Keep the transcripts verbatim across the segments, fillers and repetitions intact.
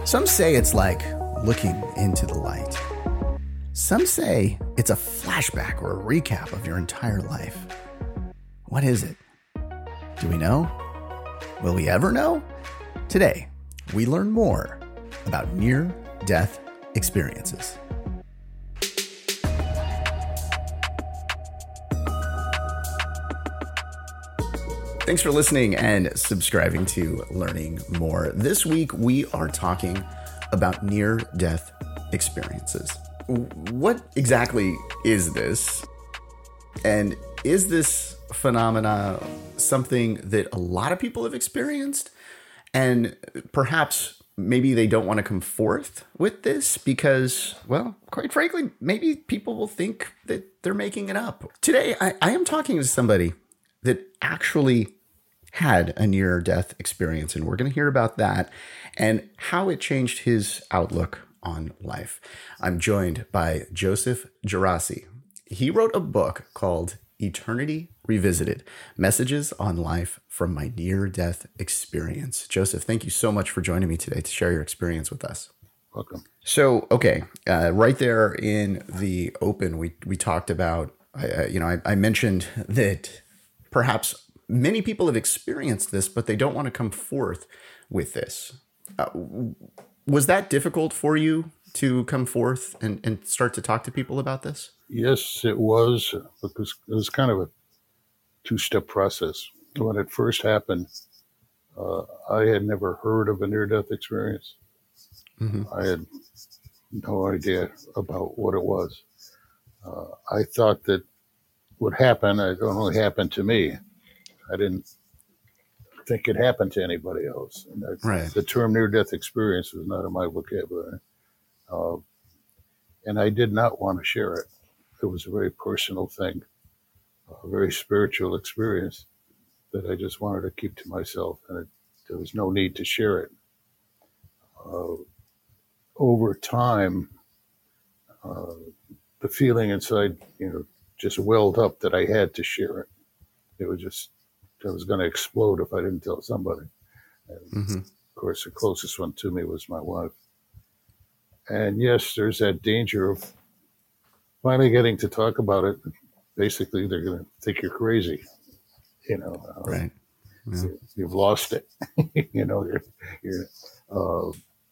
Some say it's like looking into the light. Some say it's a flashback or a recap of your entire life. What is it? Do we know? Will we ever know? Today, we learn more about near-death experiences. Thanks for listening and subscribing to Learning More. This week, we are talking about near-death experiences. What exactly is this? And is this phenomena something that a lot of people have experienced? And perhaps maybe they don't want to come forth with this because, well, quite frankly, maybe people will think that they're making it up. Today, I, I am talking to somebody that actually had a near-death experience, and we're going to hear about that and how it changed his outlook on life. I'm joined by Joseph Gerasi. He wrote a book called Eternity Revisited: Messages on Life from My Near-Death Experience. Joseph, thank you so much for joining me today to share your experience with us. Welcome. So, okay, uh, right there in the open, we we talked about, uh, you know, I, I mentioned that perhaps many people have experienced this, but they don't want to come forth with this. Uh, was that difficult for you to come forth and, and start to talk to people about this? Yes, it was, because it was kind of a two-step process. When it first happened, uh, I had never heard of a near-death experience. Mm-hmm. I had no idea about what it was. Uh, I thought that what happened, it only happened to me. I didn't think it happened to anybody else. And I, right. The term near-death experience was not in my vocabulary. Uh, and I did not want to share it. It was a very personal thing, a very spiritual experience that I just wanted to keep to myself. And it, there was no need to share it. Uh, over time, uh, the feeling inside, you know, just welled up that I had to share it. It was just, I was going to explode if I didn't tell somebody. And mm-hmm. Of course, the closest one to me was my wife. And yes, there's that danger of finally getting to talk about it. Basically, they're going to think you're crazy. You know, uh, right? Yeah. You've lost it. you know, you're, you're, uh,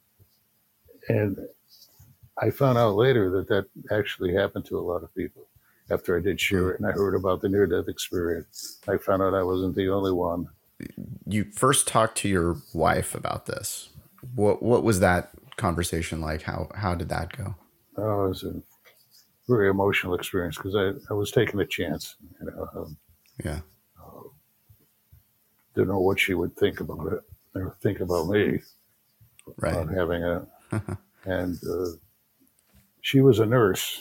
and I found out later that that actually happened to a lot of people. After I did share it and I heard about the near-death experience, I found out I wasn't the only one. You first talked to your wife about this. What what was that conversation like? How how did that go? Oh, it was a very emotional experience because I, I was taking a chance. You know, um, yeah. Uh, didn't know what she would think about it or think about me. Right. About having a, and uh, she was a nurse,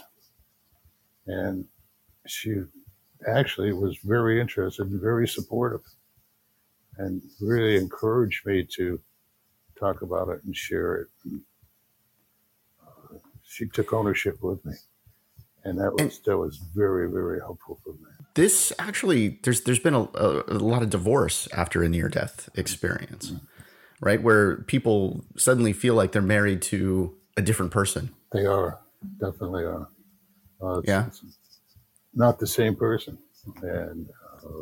and she actually was very interested and very supportive and really encouraged me to talk about it and share it. And, uh, she took ownership with me. And that was and that was very, very helpful for me. This actually, there's there's been a, a, a lot of divorce after a near-death experience, mm-hmm. right? Where people suddenly feel like they're married to a different person. They are, definitely are. Uh, it's, yeah. It's, not the same person, and uh,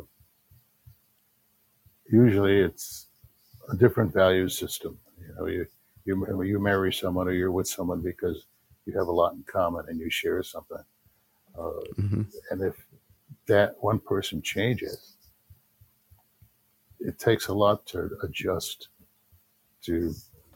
usually it's a different value system. You know, you you you marry someone or you're with someone because you have a lot in common and you share something. Uh, mm-hmm. And if that one person changes, it takes a lot to adjust to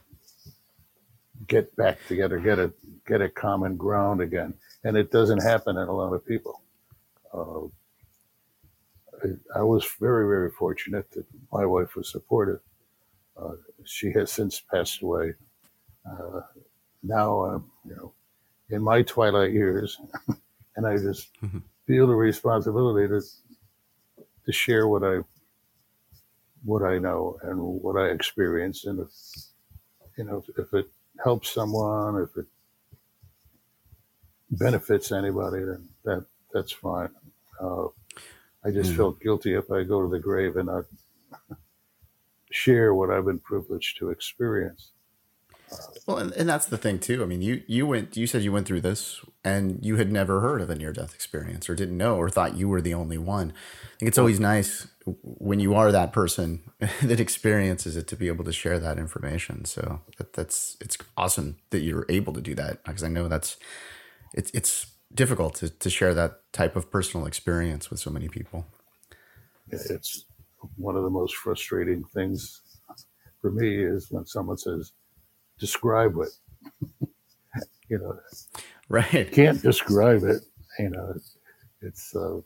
get back together, get a get a common ground again, and it doesn't happen in a lot of people. Uh, I, I was very, very fortunate that my wife was supportive. Uh, she has since passed away. Uh, now, uh, you know, in my twilight years, and I just mm-hmm. feel the responsibility to to share what I what I know and what I experienced, and if you know, if it helps someone, if it benefits anybody, then that that's fine. Uh, I just mm. felt guilty if I go to the grave and not share what I've been privileged to experience. Well, and, and that's the thing too. I mean, you you went you said you went through this and you had never heard of a near death experience or didn't know or thought you were the only one. I think it's always nice when you are that person that experiences it to be able to share that information. So that, that's it's awesome that you're able to do that, because I know that's it's it's difficult to, to share that type of personal experience with so many people. It's one of the most frustrating things for me is when someone says, describe it. You know, right. Can't describe it. You know, it's uh,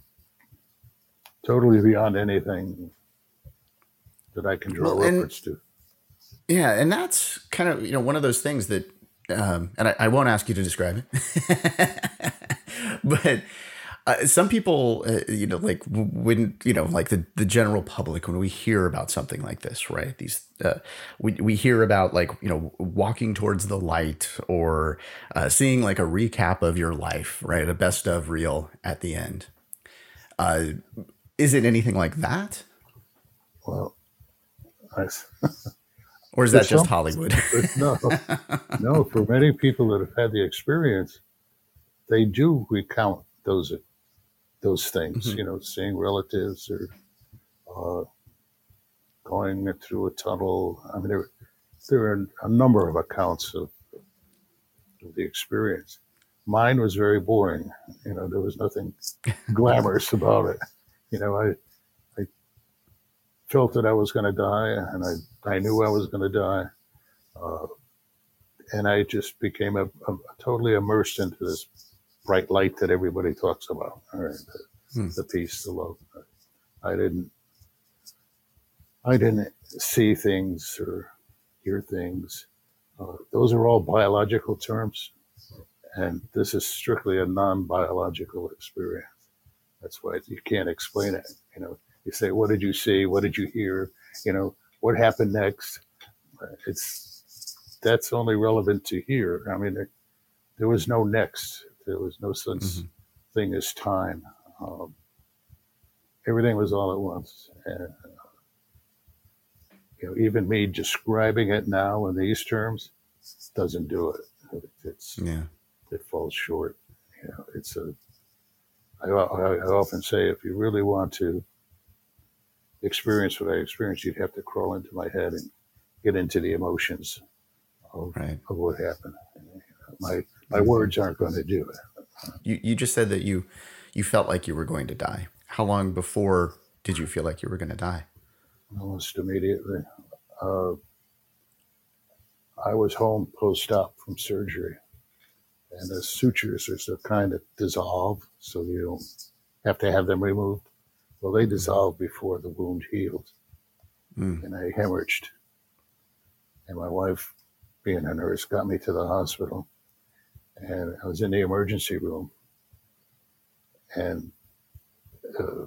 totally beyond anything that I can draw well, reference to. Yeah, and that's kind of, you know, one of those things that, um, and I, I won't ask you to describe it, but uh, some people, uh, you know, like when, you know, like the, the general public, when we hear about something like this, right? These, uh, we, we hear about like, you know, walking towards the light or uh, seeing like a recap of your life, right? A best of reel at the end. Uh, is it anything like that? Well, I, or is that just some, Hollywood? no, no, for many people that have had the experience, they do recount those those things, mm-hmm. you know, seeing relatives or uh, going through a tunnel. I mean, there, there are a number of accounts of, of the experience. Mine was very boring. You know, there was nothing glamorous about it. You know, I I felt that I was going to die, and I, I knew I was going to die. Uh, and I just became a, a, totally immersed into this bright light that everybody talks about, all right, the, hmm. the peace, the love. I didn't, I didn't see things or hear things. Uh, those are all biological terms, and this is strictly a non-biological experience. That's why you can't explain it. You know, you say, "What did you see? What did you hear? You know, what happened next?" It's that's only relevant to here. I mean, there, there was no next. There was no such mm-hmm. thing as time. Um, everything was all at once. And, uh, you know, even me describing it now in these terms doesn't do it. It's yeah. It falls short. You know, it's a. I, I, I often say, if you really want to experience what I experienced, you'd have to crawl into my head and get into the emotions of, right. of what happened. My my words aren't going to do it. You you just said that you you felt like you were going to die. How long before did you feel like you were going to die? Almost immediately. Uh, I was home post-op from surgery, and the sutures are so kind of dissolve, so you don't have to have them removed. Well, they dissolved before the wound healed, mm. and I hemorrhaged. And my wife, being a nurse, got me to the hospital. And I was in the emergency room, and uh,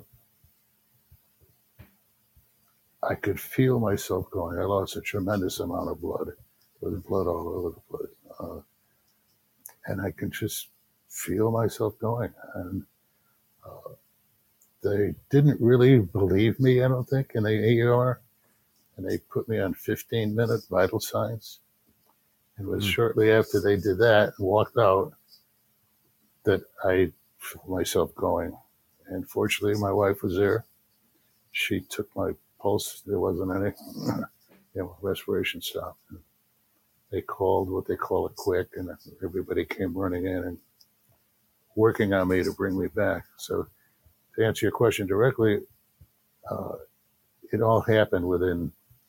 I could feel myself going. I lost a tremendous amount of blood. There was blood all over the place. Uh, and I could just feel myself going. And uh, they didn't really believe me, I don't think, in the A E R. And they put me on fifteen-minute vital signs. It was mm. shortly after they did that and walked out that I felt myself going. And fortunately, my wife was there. She took my pulse. There wasn't any. You know, respiration stopped. And they called what they call it quick, and everybody came running in and working on me to bring me back. So to answer your question directly, uh, it all happened within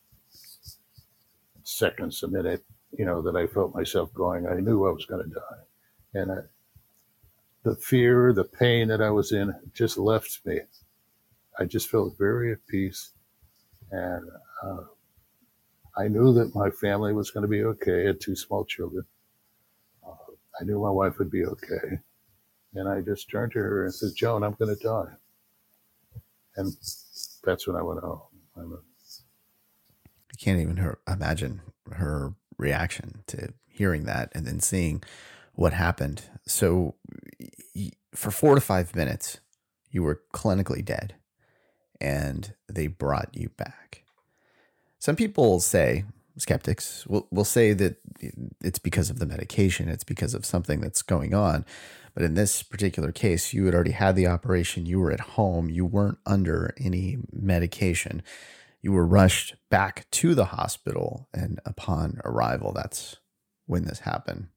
seconds, a minute. You know, that I felt myself going. I knew I was going to die. And I, the fear, the pain that I was in just left me. I just felt very at peace. And uh, I knew that my family was going to be okay. I had two small children. Uh, I knew my wife would be okay. And I just turned to her and said, "Joan, I'm going to die." And that's when I went home. I'm a, I can't even her, imagine her reaction to hearing that and then seeing what happened. So for four to five minutes, you were clinically dead and they brought you back. Some people say skeptics will will say that it's because of the medication, it's because of something that's going on. But in this particular case, you had already had the operation, you were at home, you weren't under any medication. You were rushed back to the hospital, and upon arrival, that's when this happened.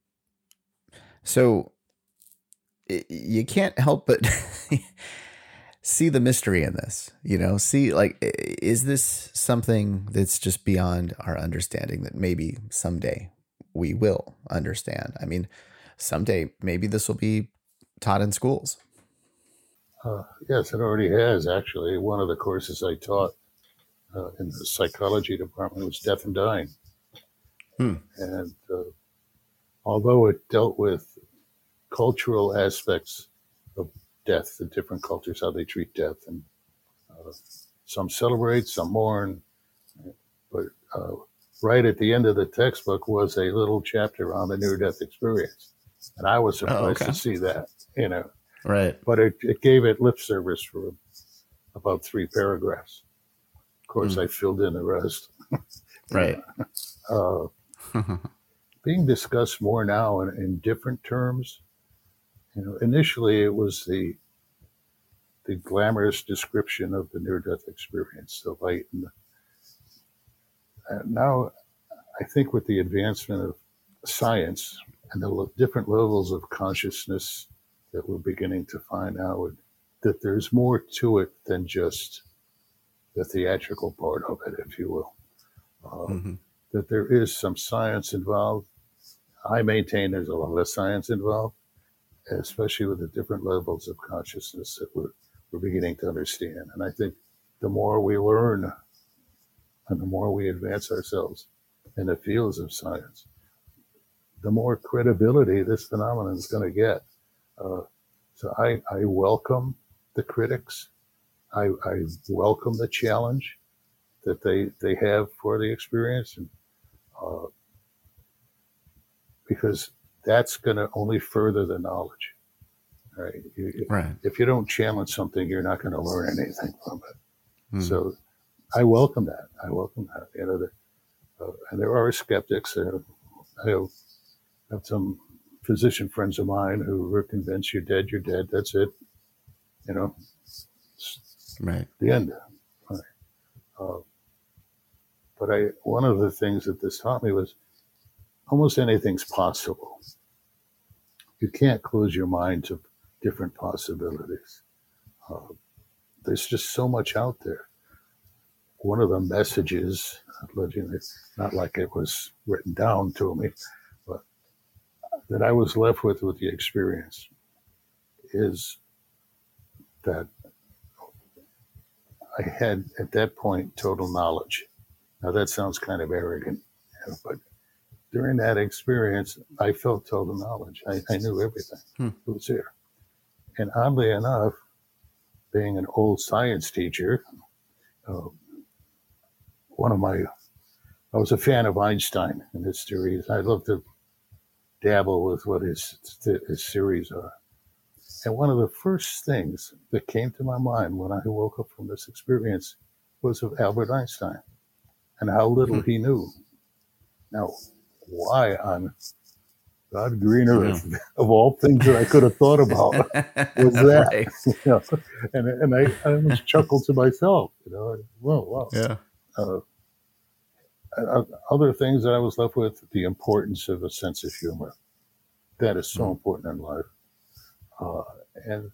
So i- you can't help but see the mystery in this, you know, see, like, i- is this something that's just beyond our understanding that maybe someday we will understand? I mean, someday maybe this will be taught in schools. Uh, yes, it already has, actually. One of the courses I taught uh, in the psychology department was death and dying. Hmm. And uh, although it dealt with cultural aspects of death, the different cultures, how they treat death, and uh, some celebrate, some mourn, but uh, right at the end of the textbook was a little chapter on the near-death experience. And I was Oh, surprised okay. to see that, you know, Right. but it, it gave it lip service for about three paragraphs. Of course, Hmm. I filled in the rest. Right. Uh, being discussed more now in, in different terms. You know, initially it was the the glamorous description of the near-death experience, the light, and, the, and now I think with the advancement of science and the le- different levels of consciousness that we're beginning to find out, that there's more to it than just the theatrical part of it, if you will. Uh, Hmm. that there is some science involved. I maintain there's a lot of science involved, especially with the different levels of consciousness that we're, we're beginning to understand. And I think the more we learn and the more we advance ourselves in the fields of science, the more credibility this phenomenon is going to get. Uh, so I, I welcome the critics. I, I welcome the challenge that they, they have for the experience. And uh, because that's going to only further the knowledge. Right? You, Right. if you don't challenge something, you're not going to learn anything from it. Hmm. So I welcome that. I welcome that. You know, the, uh, and there are skeptics. Uh, I have, have some physician friends of mine who are convinced you're dead, you're dead. That's it. You know, Right. the end. Right. Uh, but I, one of the things that this taught me was almost anything's possible. You can't close your mind to different possibilities. Uh, there's just so much out there. One of the messages, not like it was written down to me, but that I was left with with the experience is that I had at that point total knowledge. Now that sounds kind of arrogant, you know, but during that experience, I felt total knowledge. I, I knew everything. Hmm. It was there. And oddly enough, being an old science teacher, uh, one of my, I was a fan of Einstein and his theories. I love to dabble with what his, his theories are. And one of the first things that came to my mind when I woke up from this experience was of Albert Einstein and how little Hmm. he knew. Now, why on God green earth, Yeah. of all things that I could have thought about, was that? Right. You know? And and I, I almost chuckled to myself, you know, well, wow. Yeah. Uh, uh, other things that I was left with, the importance of a sense of humor. That is so Hmm. important in life. Uh, and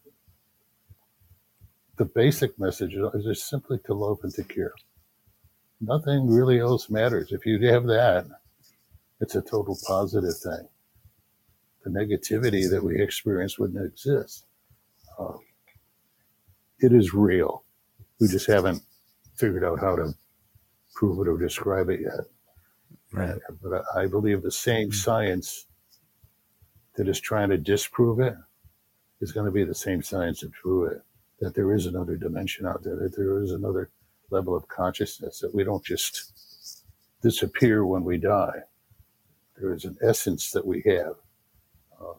the basic message is just simply to love and to care. Nothing really else matters. If you have that, it's a total positive thing. The negativity that we experience wouldn't exist. Uh, it is real. We just haven't figured out how to prove it or describe it yet. Right. Uh, but I believe the same Hmm. science that is trying to disprove it is going to be the same science to prove it. That there is another dimension out there, that there is another level of consciousness, that we don't just disappear when we die. There is an essence that we have. Uh,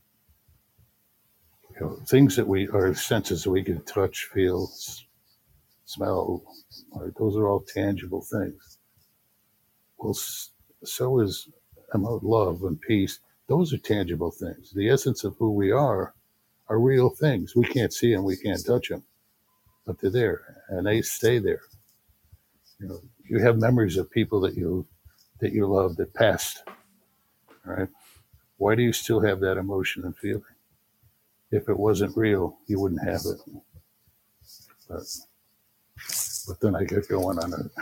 you know, things that we, our senses that we can touch, feel, s- smell, right? Those are all tangible things. Well, so is about love and peace. Those are tangible things. The essence of who we are are real things. We can't see them, we can't touch them, but they're there, and they stay there. You know, you have memories of people that you that you love that passed. Right? Why do you still have that emotion and feeling? If it wasn't real, you wouldn't have it. But, but then I get going on it.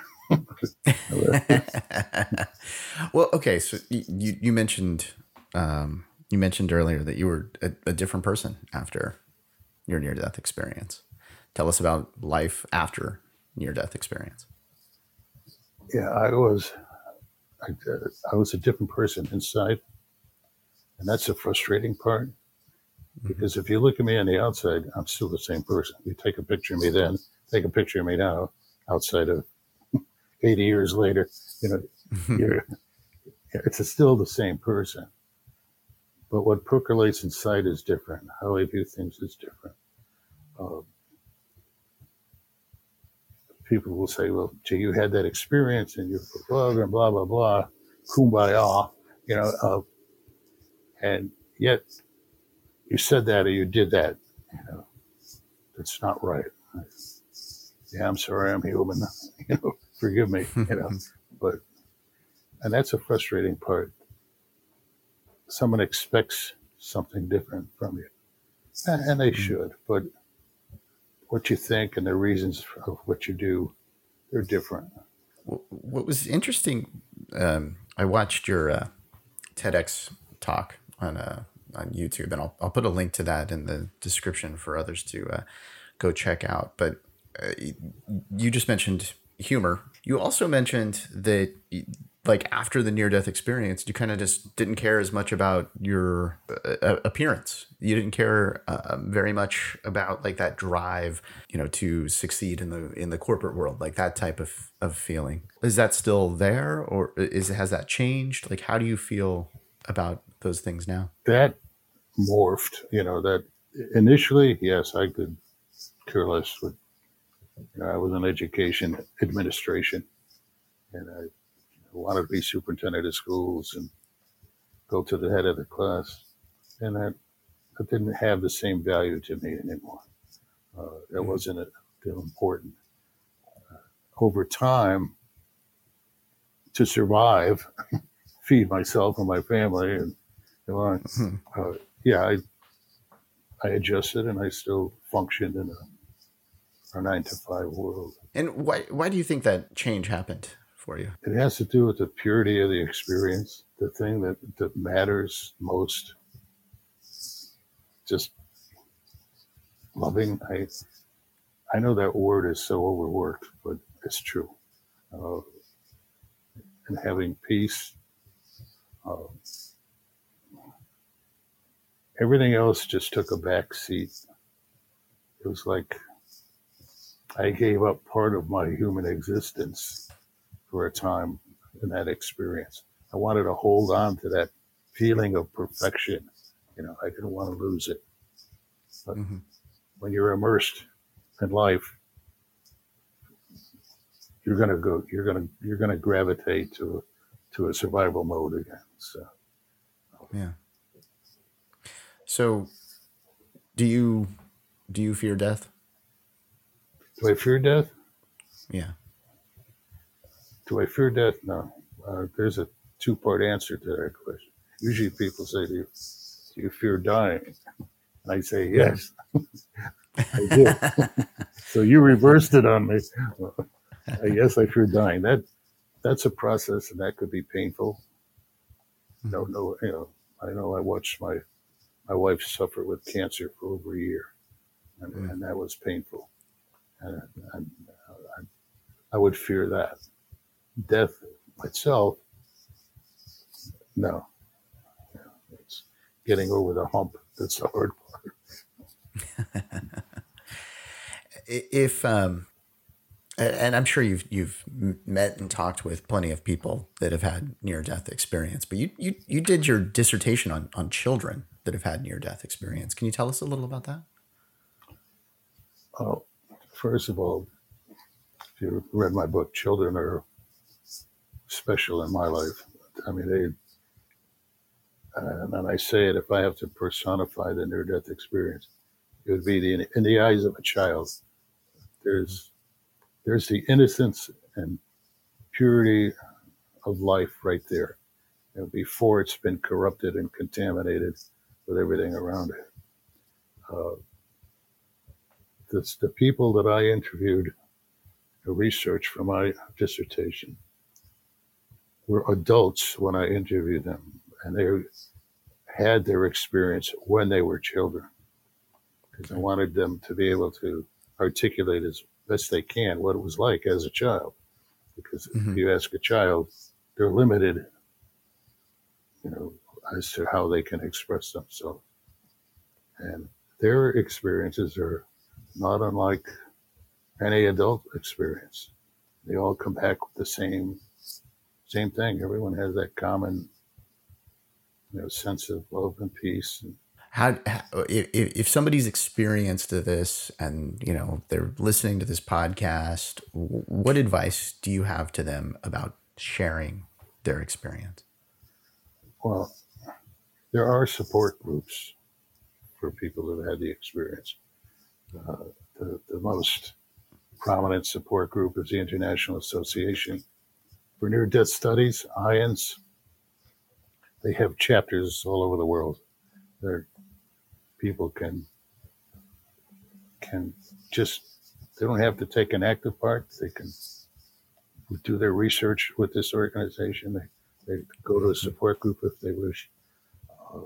Well, okay. So you you mentioned um, you mentioned earlier that you were a, a different person after your near death experience. Tell us about life after near death experience. Yeah, I was I, uh, I was a different person inside, and that's the frustrating part. Because if you look at me on the outside, I'm still the same person. You take a picture of me then, take a picture of me now, outside of eighty years later, you know, you're, it's still the same person. But what percolates inside is different. How I view things is different. Uh, people will say, well, gee, you had that experience and you're blah, blah, blah, blah, blah, kumbaya, you know, uh, and yet you said that or you did that. You know, that's not right. Yeah, I'm sorry, I'm human. You know, forgive me. You know, but and that's a frustrating part. Someone expects something different from you, and, and they should. But what you think and the reasons of what you do, they're different. What was interesting, um, I watched your uh, TEDx talk on uh, on YouTube, and I'll I'll put a link to that in the description for others to uh, go check out. But uh, you just mentioned humor. You also mentioned that, like, after the near-death experience, you kind of just didn't care as much about your uh, appearance. You didn't care uh, very much about, like, that drive, you know, to succeed in the in the corporate world, like that type of, of feeling. Is that still there, or is has that changed? Like, how do you feel about those things now? That morphed, you know, that initially, yes, I could care less with, you know, I was in education administration, and I wanted to be superintendent of schools and go to the head of the class. And that, that didn't have the same value to me anymore. Uh, it wasn't a, important. Uh, over time, to survive, feed myself and my family, and you know, mm-hmm. uh, yeah, I I adjusted and I still functioned in a, a nine to five world. And why why do you think that change happened for you? It has to do with the purity of the experience, the thing that, that matters most. Just loving. I I know that word is so overworked, but it's true. Uh, and having peace. Uh, everything else just took a back seat. It was like I gave up part of my human existence for a time in that experience. I wanted to hold on to that feeling of perfection. You know, I didn't want to lose it. But mm-hmm. when you're immersed in life, you're gonna go. You're gonna you're gonna gravitate to to a survival mode again. So yeah. So, do you do you fear death? Do I fear death? Yeah. Do I fear death? No. Uh, there's a two-part answer to that question. Usually people say, do you, do you fear dying? And I say, yes. I do. So you reversed it on me. Uh, yes, I fear dying. That That's a process, and that could be painful. Mm-hmm. No, no, you know, I know I watched my, my wife suffer with cancer for over a year, and, mm-hmm. and that was painful. And, and uh, I, I would fear that. Death itself, no. Yeah, it's getting over the hump that's the hard part. If um, and I'm sure you've you've met and talked with plenty of people that have had near-death experience, but you you you did your dissertation on on children that have had near-death experience. Can you tell us a little about that? Oh, first of all, if you read my book, children are special in my life. I mean, they, and I say it, if I have to personify the near-death experience, it would be the, in the eyes of a child. There's, there's the innocence and purity of life right there, you know, before it's been corrupted and contaminated with everything around it. Uh, this, the people that I interviewed, the research for my dissertation, were adults when I interviewed them, and they had their experience when they were children, because I wanted them to be able to articulate as best they can what it was like as a child. Because mm-hmm. if you ask a child, they're limited, you know, as to how they can express themselves. And their experiences are not unlike any adult experience. They all come back with the same same thing. Everyone has that common, you know, sense of love and peace. How, how if, if somebody's experienced this and, you know, they're listening to this podcast, what advice do you have to them about sharing their experience? Well, there are support groups for people who've had the experience. Uh, the, the most prominent support group is the International Association for Near-Death Studies, I A N S. They have chapters all over the world. There, people can can just, they don't have to take an active part. They can do their research with this organization. They, they go to a support group if they wish. Uh,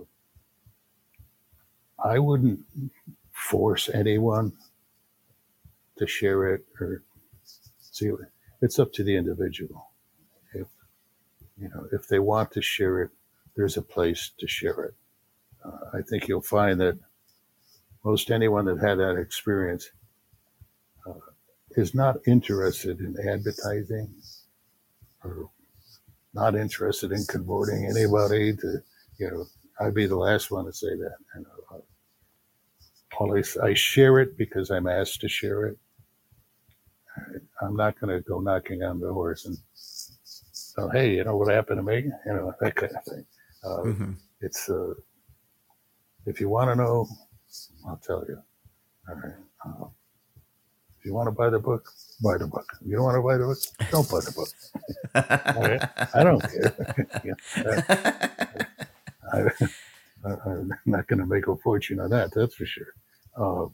I wouldn't force anyone to share it or see. It's up to the individual. If you know, if they want to share it, there's a place to share it. Uh, I think you'll find that most anyone that had that experience uh, is not interested in advertising or not interested in converting anybody to, you know, I'd be the last one to say that. And uh, always, I share it because I'm asked to share it. I'm not going to go knocking on doors and, oh, hey, you know what happened to me? You know, that kind of thing. Uh, mm-hmm. It's, uh, if you want to know, I'll tell you. All right. Uh, if you want to buy the book, buy the book. If you don't want to buy the book, don't buy the book. All right? I don't care. yeah. I, I, I'm not going to make a fortune on that, that's for sure. Uh,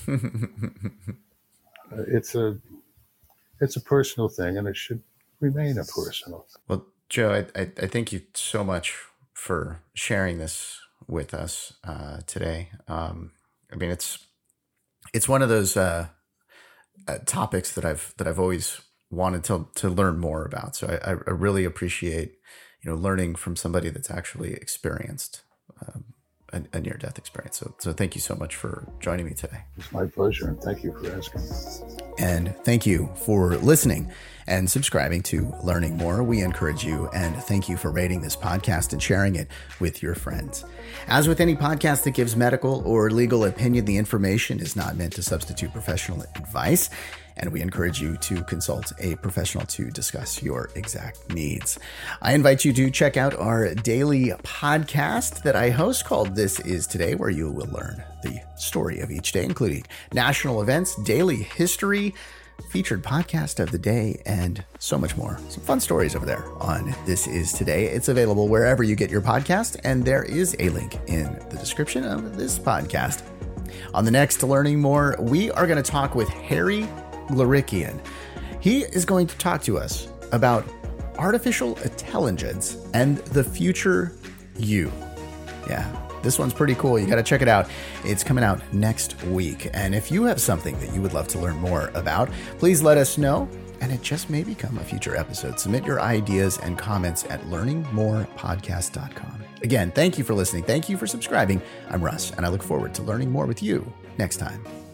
it's a it's a personal thing, and it should remain a personal thing. Well, Joe, I, I, I thank you so much for sharing this with us uh, today. Um, I mean, it's it's one of those uh, uh, topics that I've that I've always wanted to to learn more about. So I, I really appreciate, you know, learning from somebody that's actually experienced um, a, a near-death experience. So, so thank you so much for joining me today. It's my pleasure, and thank you for asking. And thank you for listening and subscribing to Learning More. We encourage you, and thank you for rating this podcast and sharing it with your friends. As with any podcast that gives medical or legal opinion, the information is not meant to substitute professional advice, and we encourage you to consult a professional to discuss your exact needs. I invite you to check out our daily podcast that I host called This Is Today, where you will learn the story of each day, including national events, daily history, featured podcast of the day, and so much more. Some fun stories over there on This Is Today. It's available wherever you get your podcast, and there is a link in the description of this podcast. On the next Learning More, we are going to talk with Harry Glorikian. He is going to talk to us about artificial intelligence and the future you. Yeah, this one's pretty cool. You got to check it out. It's coming out next week. And if you have something that you would love to learn more about, please let us know, and it just may become a future episode. Submit your ideas and comments at learning more podcast dot com. Again, thank you for listening. Thank you for subscribing. I'm Russ, and I look forward to learning more with you next time.